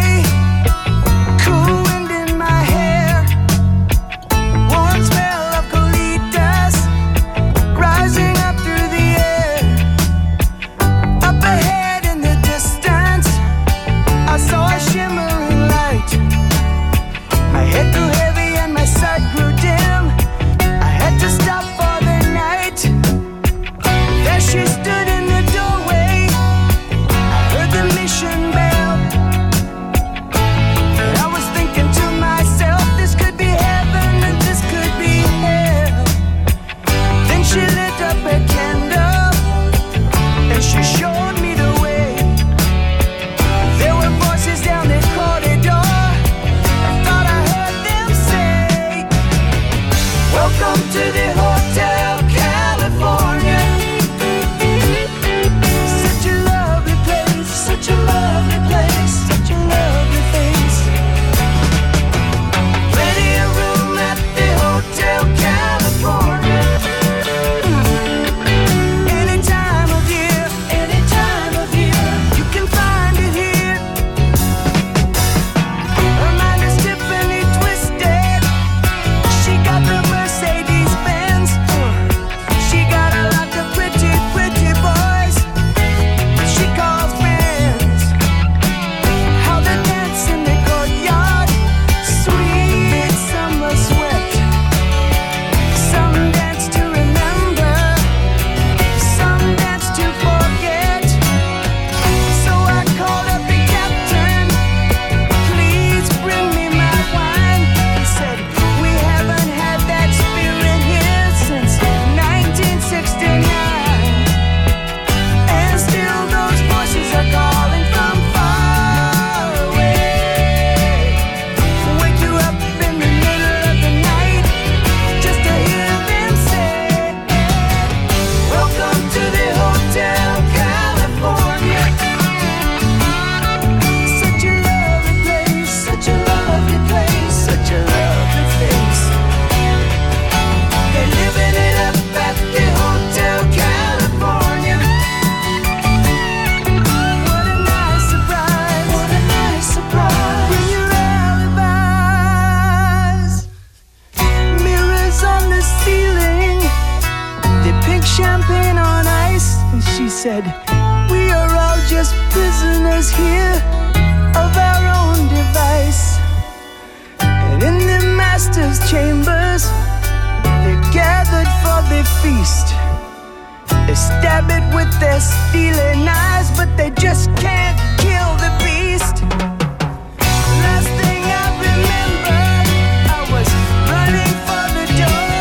said, we are all just prisoners here of our own device. And in the master's chambers, they're gathered for the feast. They stab it with their steely knives, but they just can't kill the beast. Last thing I remember, I was running for the door.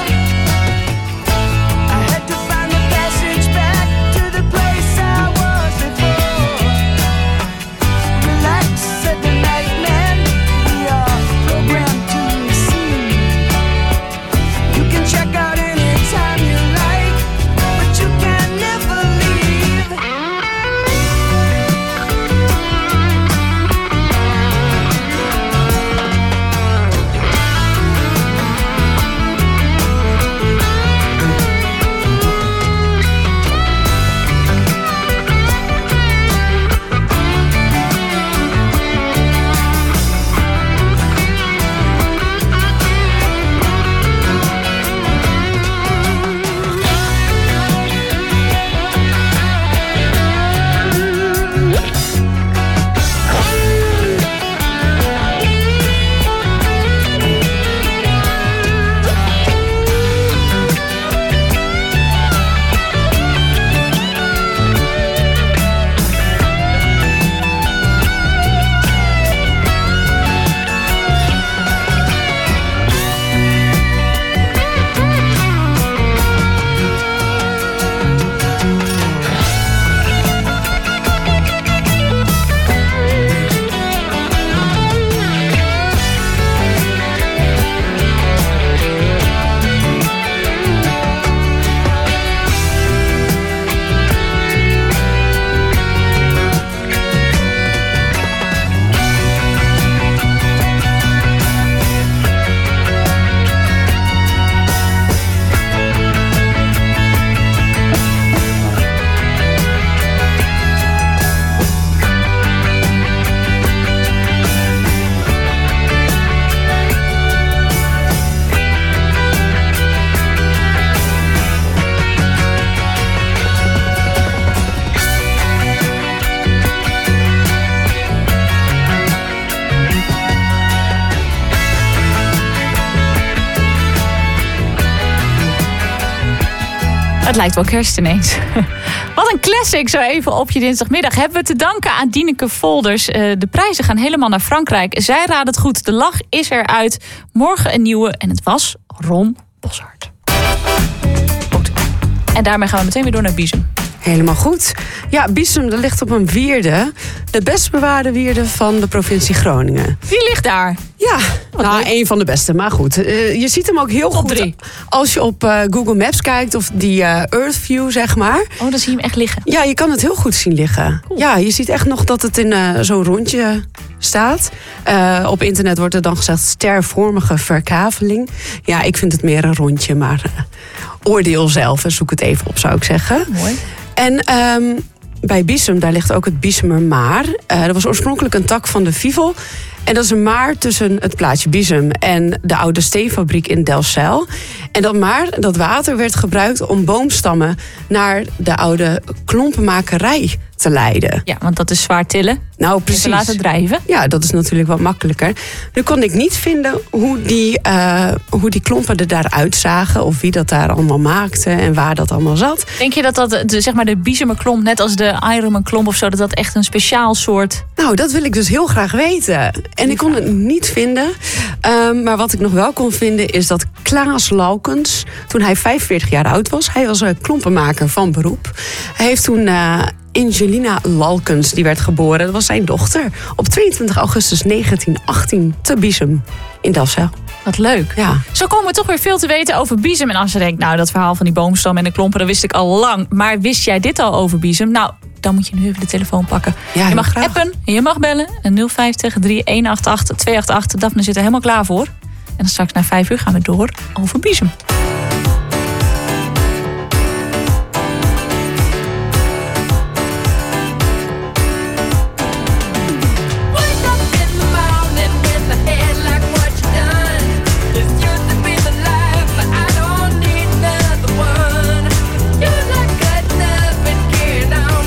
I had to find the passage back to the place I was before. Relax, said the night man, we are programmed to receive. You can check out anytime you like, but you can never leave. Het lijkt wel kerst ineens. Wat een classic zo even op je dinsdagmiddag. Hebben we te danken aan Dieneke Volders. De prijzen gaan helemaal naar Frankrijk. Zij raadt het goed. De lach is eruit. Morgen een nieuwe. En het was Ron Boshart. Goed. En daarmee gaan we meteen weer door naar Biessum. Helemaal goed. Ja, Biessum, dat ligt op een wierde. De best bewaarde wierde van de provincie Groningen. Die ligt daar? Ja, nou, een van de beste. Maar goed, je ziet hem ook heel goed 3. Als je op Google Maps kijkt of die Earth View, zeg maar. Oh, dan zie je hem echt liggen? Ja, je kan het heel goed zien liggen. Cool. Ja, je ziet echt nog dat het in zo'n rondje staat. Op internet wordt er dan gezegd stervormige verkaveling. Ja, ik vind het meer een rondje, maar oordeel zelf en zoek het even op, zou ik zeggen. Mooi. En bij Biessum, daar ligt ook het Biessumermaar. Dat was oorspronkelijk een tak van de Fivel. En dat is een maar tussen het plaatsje Biessum en de oude steenfabriek in Delfzijl. En dat maar, dat water werd gebruikt om boomstammen naar de oude klompenmakerij te leiden. Ja, want dat is zwaar tillen. Nou, precies. Even laten drijven. Ja, dat is natuurlijk wat makkelijker. Nu kon ik niet vinden hoe die klompen er daaruit zagen, of wie dat daar allemaal maakte en waar dat allemaal zat. Denk je dat zeg maar de Biessumerklomp, net als de Ironman-klomp of zo, dat echt een speciaal soort... Nou, dat wil ik dus heel graag weten. En ik kon het niet vinden. Maar wat ik nog wel kon vinden is dat Klaas Laukens, toen hij 45 jaar oud was, hij was een klompenmaker van beroep. Hij heeft toen Angelina Laukens, die werd geboren. Dat was zijn dochter. Op 22 augustus 1918 te Biessum in Delfzijl. Wat leuk. Ja. Zo komen we toch weer veel te weten over Biessum. En als je denkt, nou, dat verhaal van die boomstam en de klompen, dat wist ik al lang. Maar wist jij dit al over Biessum? Nou, dan moet je nu even de telefoon pakken. Ja, je mag graag appen en je mag bellen. 050 3188 288. Daphne zit er helemaal klaar voor. En dan straks na 5 uur gaan we door over Biessum. You're like good enough and caring all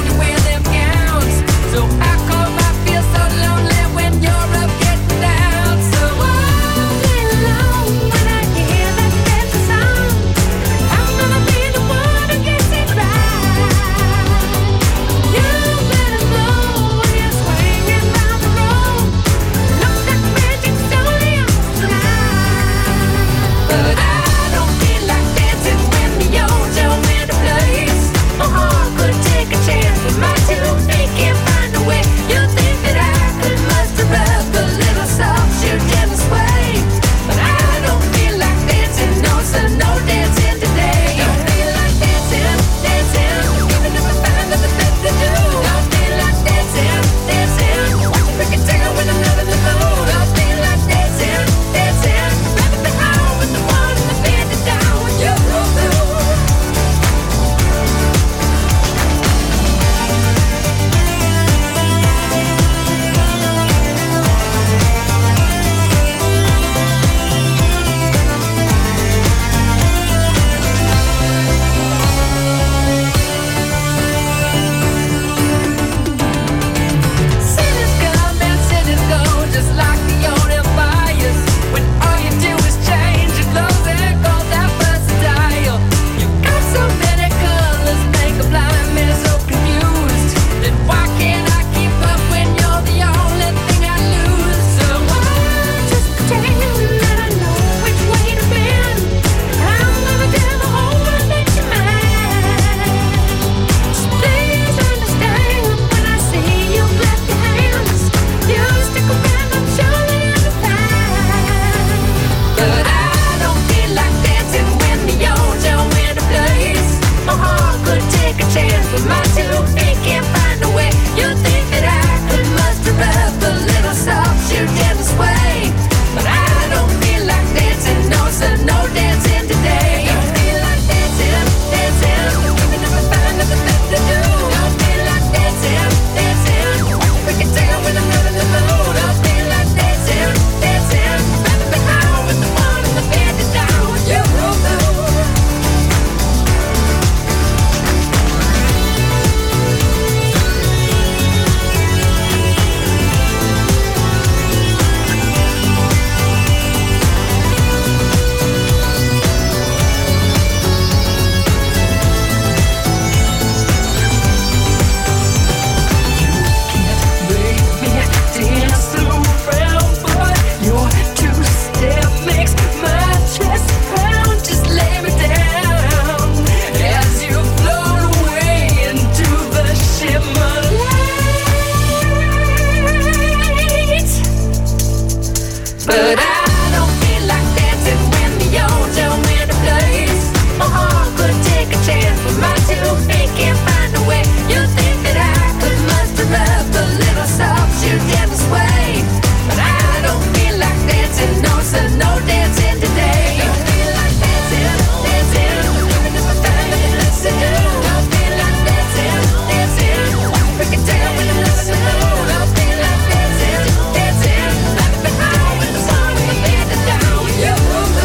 But I don't feel like dancing when you tell me to place. My heart could take a chance, but my 2 feet can't find a way. You think that I could muster up a little soft you didn't sway. But I don't feel like dancing, no, so no dancing today. Don't feel like dancing, dancing, living in my family, listen. Don't feel like dancing, dancing, I can tell when you listen. Don't feel like dancing, dancing, left behind with the sun and the bed down with you.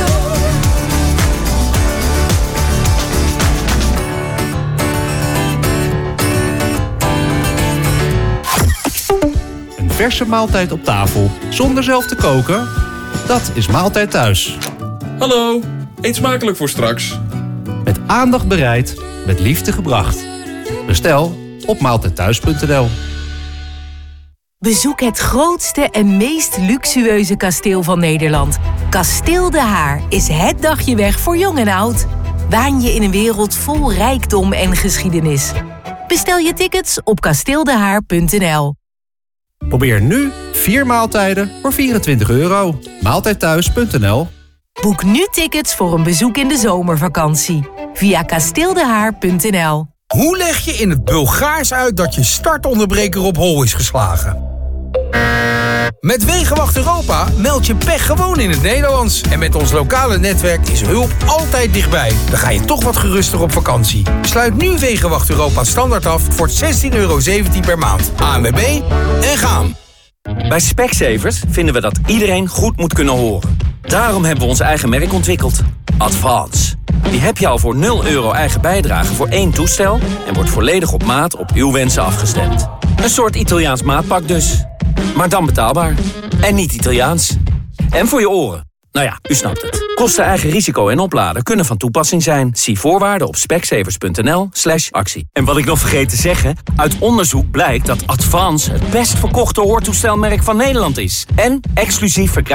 Een verse maaltijd op tafel zonder zelf te koken? Dat is Maaltijd Thuis. Hallo, eet smakelijk voor straks. Met aandacht bereid, met liefde gebracht. Bestel op maaltijdthuis.nl. Bezoek het grootste en meest luxueuze kasteel van Nederland. Kasteel De Haar is het dagje weg voor jong en oud. Waan je in een wereld vol rijkdom en geschiedenis. Bestel je tickets op kasteeldehaar.nl. Probeer nu 4 maaltijden voor €24. Maaltijdthuis.nl. Boek nu tickets voor een bezoek in de zomervakantie. Via kasteeldehaar.nl. Hoe leg je in het Bulgaars uit dat je startonderbreker op hol is geslagen? Met Wegenwacht Europa meld je pech gewoon in het Nederlands. En met ons lokale netwerk is hulp altijd dichtbij. Dan ga je toch wat geruster op vakantie. Sluit nu Wegenwacht Europa standaard af voor €16,17 per maand. ANWB en gaan. Bij Specsavers vinden we dat iedereen goed moet kunnen horen. Daarom hebben we ons eigen merk ontwikkeld. Advance. Die heb je al voor €0 eigen bijdrage voor 1 toestel... en wordt volledig op maat op uw wensen afgestemd. Een soort Italiaans maatpak dus. Maar dan betaalbaar. En niet Italiaans. En voor je oren. Nou ja, u snapt het. Kosten, eigen risico en opladen kunnen van toepassing zijn. Zie voorwaarden op specsavers.nl/actie. En wat ik nog vergeet te zeggen... uit onderzoek blijkt dat Advance het best verkochte hoortoestelmerk van Nederland is. En exclusief verkrijgbaar